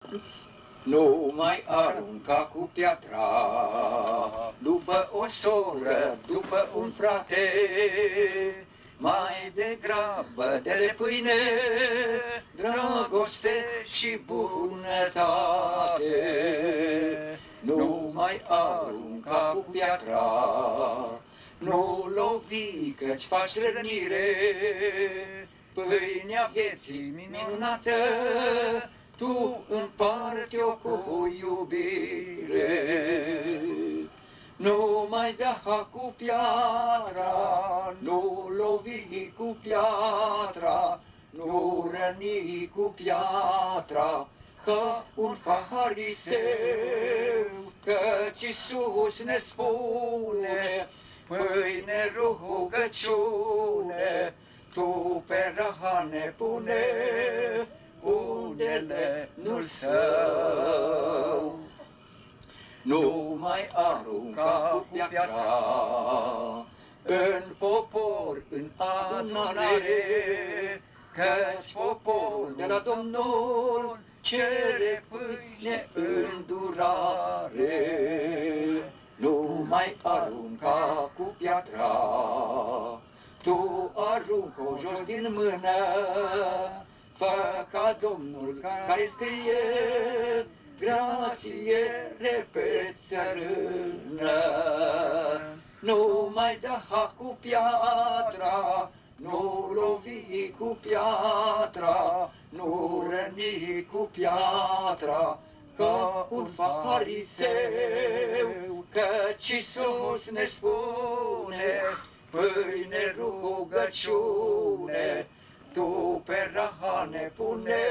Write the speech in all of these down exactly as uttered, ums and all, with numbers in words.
Nu mai arunca cu piatra, după o soră, după un frate, mai degrabă de pâine, dragoste și bunătate. Nu mai arunca cu piatra, nu lovi că-ți faci rănire, pâinea vieții minunată, tu împarte-o cu iubire. Nu mai da cu piatra, nu lovi cu piatra, nu răni cu piatra, ca un fariseu, căci Iisus ne spune, pâine, rugăciune, tu pe rahane pune undele nu-l său. Nu mai arunca cu piatra în popor, în adunare, căci poporul de la Domnul cere pâine îndurare. Nu mai arunca cu piatra, tu aruncă-o jos din mână, fă ca Domnul care scrie, grație repet țărână. Nu mai da cu piatra, nu lovi cu piatra, nu răni cu piatra, ca un fariseu, căci Iisus ne spune, pâine, rugăciune, tu pe rahane pune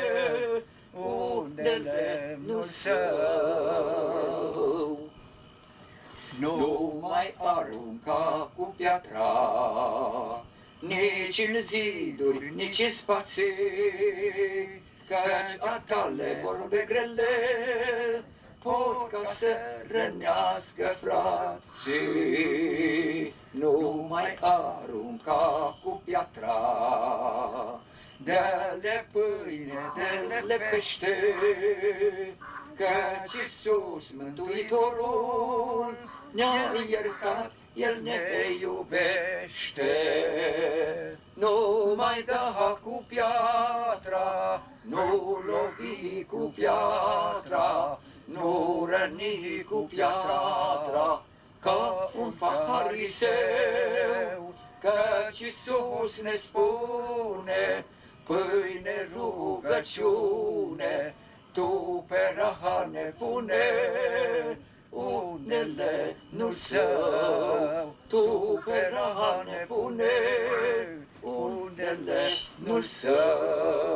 unde lemnul său. Nu mai arunca cu piatra, nici în ziduri, nici în spații, căci a tale vorbe grele pot ca să rănească frații. Nu mai arunca cu piatra, dă-le pâine, dă-le pește, căci Iisus Mântuitorul ne-a iertat, El ne iubește. Nu mai da cu piatra, nu lovi cu piatra, nu răni cu piatra, ca un fariseu, căci Iisus ne spune, pâine, rugăciune, tu pe rahane pune unele nu-l său, tu pe rahane pune unele nu-l său.